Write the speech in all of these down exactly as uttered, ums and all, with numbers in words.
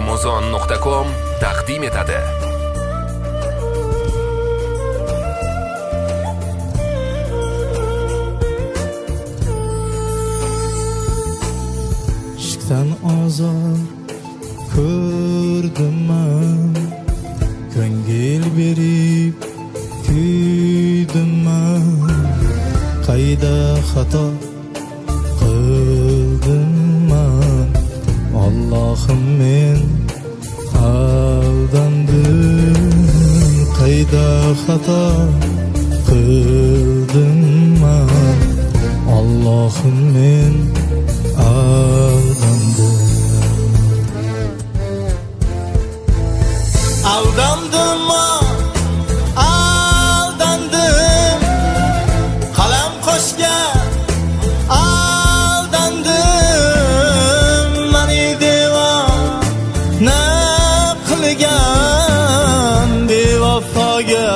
amazon nuqta com taqdim etadi. Ishqdan ozor ko'rdim man, ko'ngil berib kuydim man. Qayda xato qildim man, Allohim men aldandim. Qayda xato qildim man, Allohim men aldandim. Aldandim aldandim, qalam qo'shgan aldandim. Mani devona qilgan bevafoga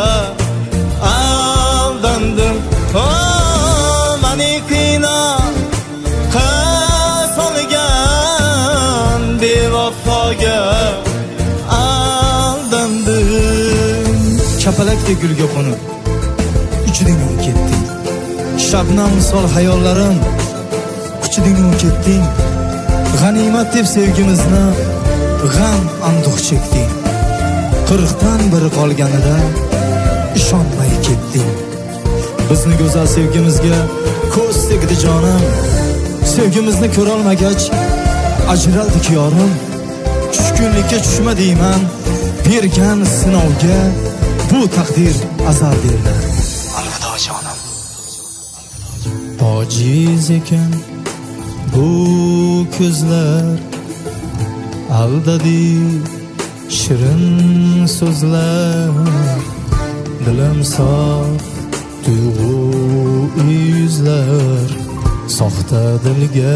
aldandim. Oh, mani qiynoqqa solgan bevafoga Kapalakdek gulga qo'nib uchding u ketding. Shabnam misol hayollarim quchiding u ketding. G'animat deb sevgimizni g'am anduh chekding. Qirqdan biri qolganida ishonmay ketding. Bizni go'zal sevgimizga ko'z tegdi jonim. Sevgimizni ko'ra olmagach ajraldik yorim. Tushkunlikka tushma deyman, bergan sinovga bu taqdir azal derlar. Alvido jonim. Ojiz ekan bu ko'zlar, aldadi shirin so'zlar. Dilim sof tuyg'u yuzlar, soxta dilga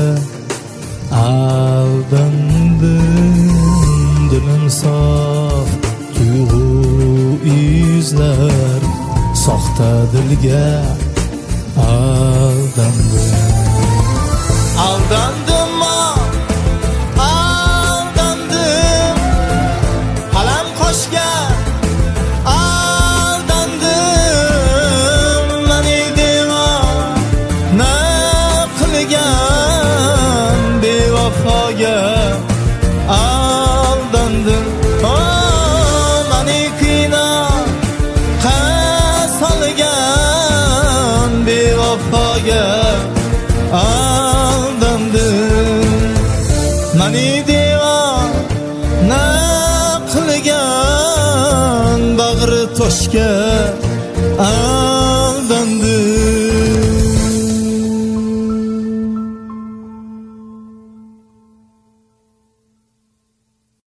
aldandim. Dilim sof tuyg'u yuzlar, soxta dilga aldandim. Aldandim aldandim, qalam qo'shgan aldandim. Mani devona qilgan bevafoga aldandim. Oh, mani qiynoqqa solgan bevafoga aldandim. Mani devona qilgan bag'ri toshga